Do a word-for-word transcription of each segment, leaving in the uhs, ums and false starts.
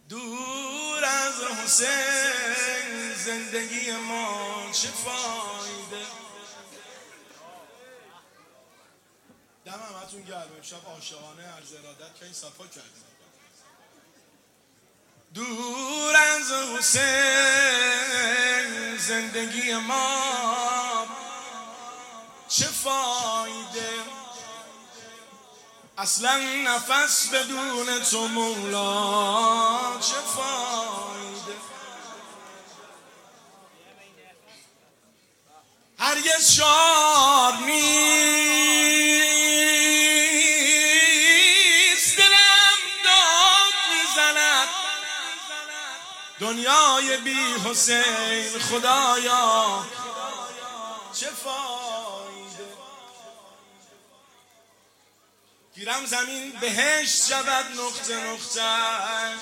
دور از حسین زندگی ما چه فایده. دم همتون گرم. امشب عاشقانه عرض ارادت که این صفا کردیم. دور از حسین زندگی ما چه فایده. اصلا نفس بدون تو مولا چه فایده. هرگز شار نیست دلم داد میزند دنیای بی حسین خدایا چه فایده. گیرم زمین بهشت شود نقطه نقطه‌اش،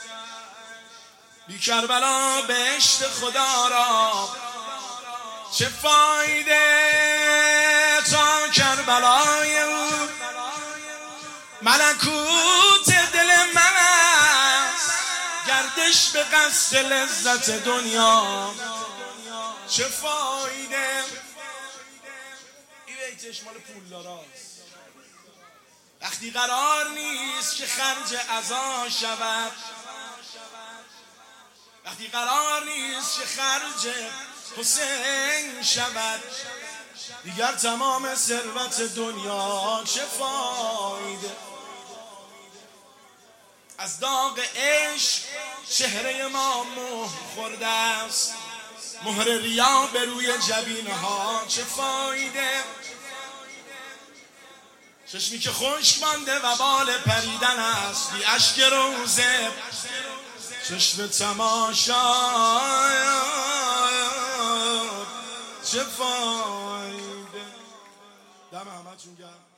بی کربلا بهشت خدا را چه فایده. تا کربلای او ملکوت دل من است، گردش به قصد لذت دنیا چه فایده. این بیتش مال پولداراست. وقتی قرار نیست که خرج عزا شود، وقتی قرار نیست که خرج حسین شود، دیگر تمام ثروت دنیا چه فایده. از داغ عشق چهره ما مهر خورده است، مهر ریا به روی جبینها چه فایده. چشمی که خشک مانده و بال پریدن است، بی اشک روزه چشم تماشا چه فایده. دم همتون گرم.